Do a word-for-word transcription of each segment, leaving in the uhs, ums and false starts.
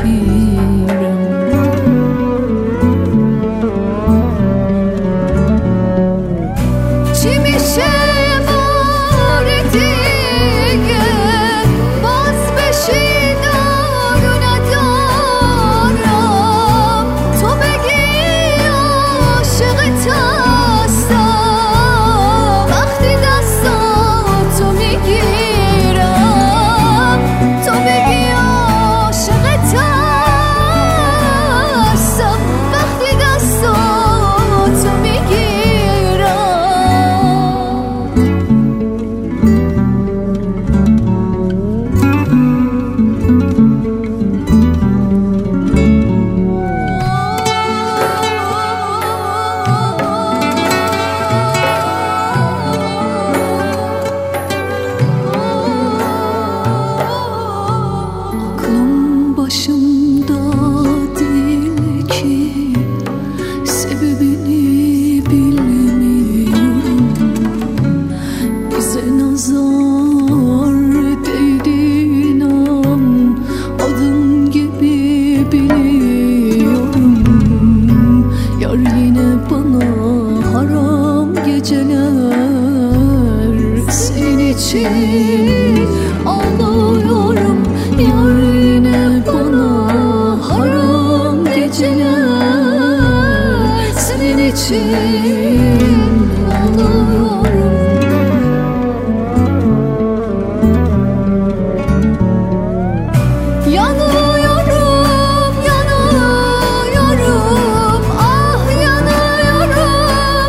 bilirəm. Başımda değil ki sebebini bilmiyorum. Bize nazar değdi inan, adım gibi biliyorum. Yar yine bana haram geceler, senin için ağlıyorum. Yar yine bana haram geceler, senin için ağlıyorum. Yanıyorum, yanıyorum, ah yanıyorum,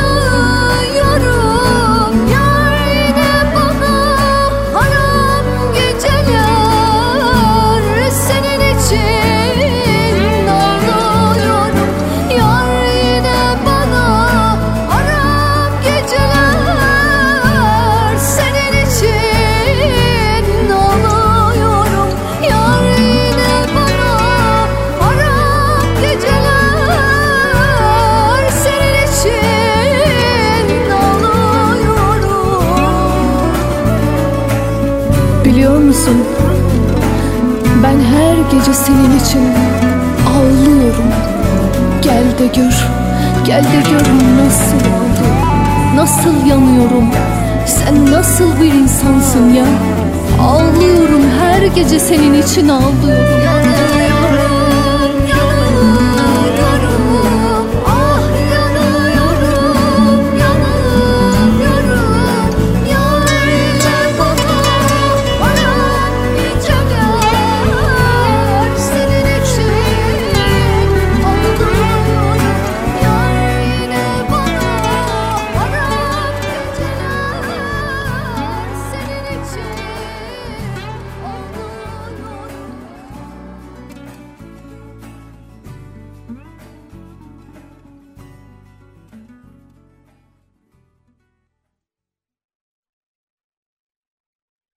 yanıyorum. Yar yine bana haram geceler, senin için ağlıyorum. Yar yine bana haram geceler, senin için ağlıyorum. Yar yine bana haram geceler, senin için ağlıyorum. Biliyor musun? Ben her gece senin için ağlıyorum. Gel de gör, gel de gör nasıl ağlıyorum, nasıl yanıyorum. Sen nasıl bir insansın ya? Ağlıyorum, her gece senin için ağlıyorum.